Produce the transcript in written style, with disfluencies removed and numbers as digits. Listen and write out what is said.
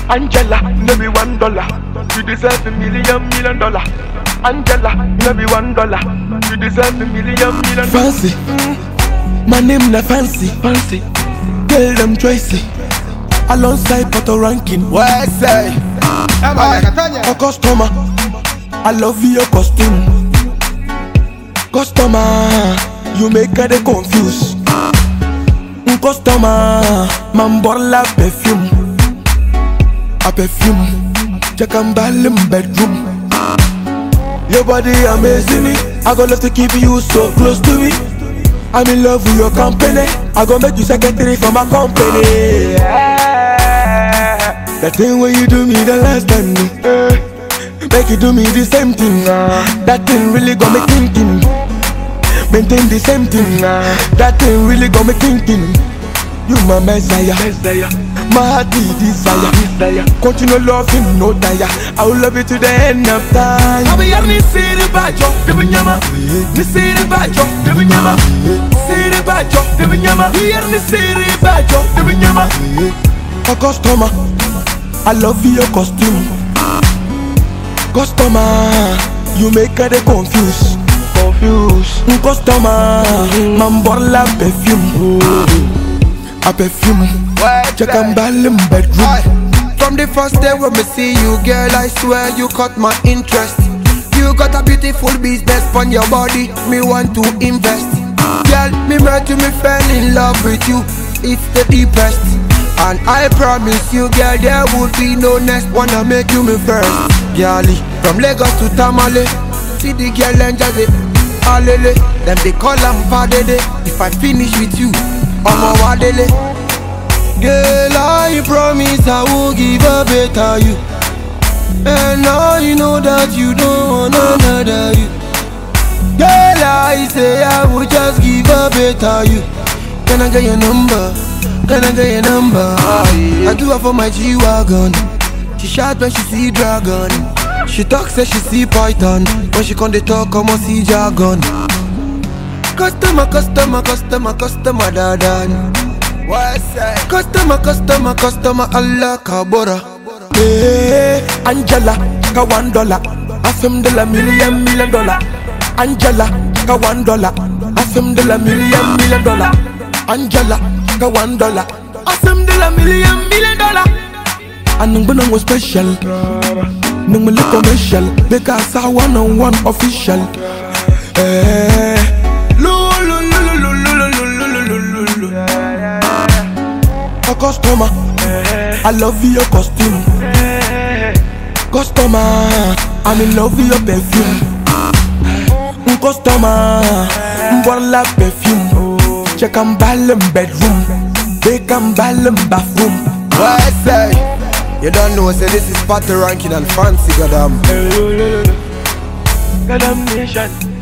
Angela, maybe $1. You deserve $1 million. Angela, maybe $1. You deserve $1 million. Fancy, my name na fancy. Fancy, Tell them Tracy. Alongside Puerto Ranking. What I say? A customer, I love your costume. Customer, you make her confused. Customer, man borla perfume. A perfume, check and ball in bedroom. Your body amazing me. I gonna love to keep you so close to me. I'm in love with your company. I gonna make you secretary for my company. That thing when you do me the last time, make you do me the same thing. That thing really got me thinking. Maintain the same thing. That thing really got me thinking. You my messiah, my heart desire. Continue loving, no tire. I will love you to the end of time. I be here ni siri bajo, debi nyama. Ni siri bajo, debi nyama. Siri bajo, debi nyama. Here ni siri bajo, debi nyama. A customer, I love your costume. Customer, you make her confused. Customer, man borla perfume. A perfume, check and ball in bedroom. From the first day when me see you, girl, I swear you caught my interest. You got a beautiful business on your body, me want to invest. Girl, me met you, me fell in love with you. It's the deepest. And I promise you, girl, there would be no next. Wanna make you me first. Girlie, from Lagos to Tamale, see the girl and just alele. Them they call them padede. If I finish with you, I'm a wadele. Girl, I promise I will give a better you. And I know that you don't want another you. Girl, I say I will just give a better you. Can I get your number? Can I get your number? I do it for my G-Wagon. She shot when she see dragon. She talk say she see python. When she come they talk, come on see jargon. Customer, dadan. What I say? Customer, Allah kabora. Hey, Angela, ka $1. $1 million. Angela, ka $1. $1 million. Angela, ka $1. $1 million. And I'm gonna go special. Nung mali commercial. Because I one-on-one official. Hey. A customer, I love your costume. Customer, I'm in love with your perfume. Customer, borla perfume. Check and ball in bedroom. They can ball in bathroom. What I say? You don't know, say this is Puerto Ranking and fancy, goddamn. Goddamn nation.